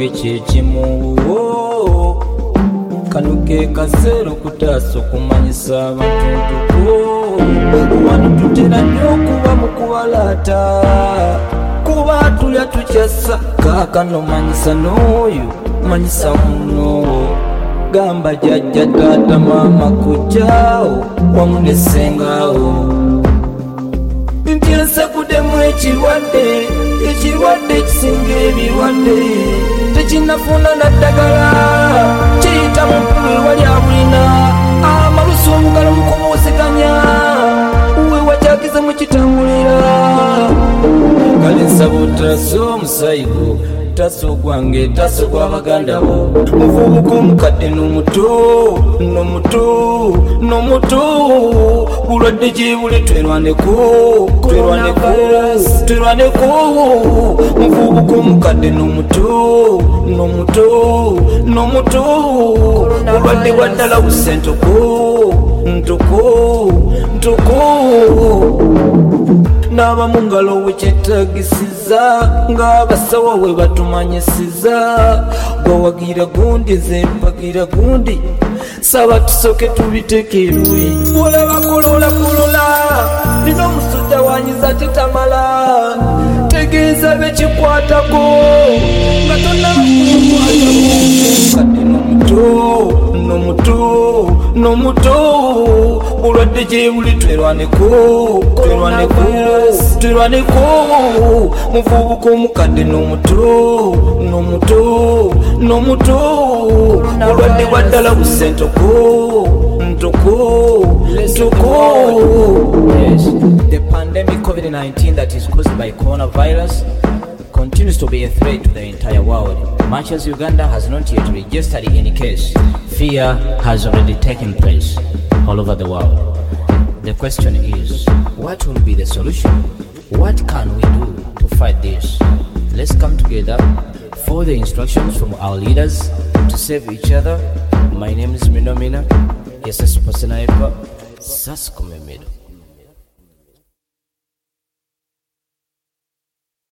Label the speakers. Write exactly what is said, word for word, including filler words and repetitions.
Speaker 1: kyekimu. Kano ke kaseera okutaasa okumanyisa abantu ntuko wano tutera nnyo okuba mu kuwalaata kuba tulya tukyassa kaakano manyisa n'oyo manyisa muno gamba jjajja taata maama kujjaawo wamu ne ssengaawo nti ensakudemu ekirwadde ekirwadde ekisinga ebirwadde tekinnafuna naddagala kiyita mu mpulu ewali abulina amalusu omugalo mu kubuusiganya wewajagiza mu kitambulira kale nsaba otaso omusayigo taso gwange taso gwa baganda bo muvubuka omukadde n'omuto n'omuto n'omuto bulwadde gyebuli twerwaneko twerwaneko twerwaneko muvubuka omukadde n'omuto n'omuto n'omuto bulwadde bwa ddala buse ntoko ntoko ntoko n'abamu ngalo wekyetagisiza ng'abasawo we batumanyisiza gwawagira gundi nze mpagira gundi saba tusoke tubiteeke eruyi olaba kulola kulola nina omusujja wanyiza tetamala tegeeza bekikwatako nga tonnabakukwatako n'omuto n'omuto n'omuto bulwadde gyebuli twerwaneko twerwaneko twerwaneko muvubuka omukadde n'omuto n'omuto n'omuto bulwadde bwa ddala buse ntoko ntoko ntoko.
Speaker 2: Yes, the pandemic COVID nineteen that is caused by coronavirus continues to be a threat to the entire world. Much as Uganda has not yet registered any case, fear has already taken place all over the world. The question is, what will be the solution? What can we do to fight this? Let's come together, follow the instructions from our leaders to save each other. My name is Minomina. Yes, Saskumemelo.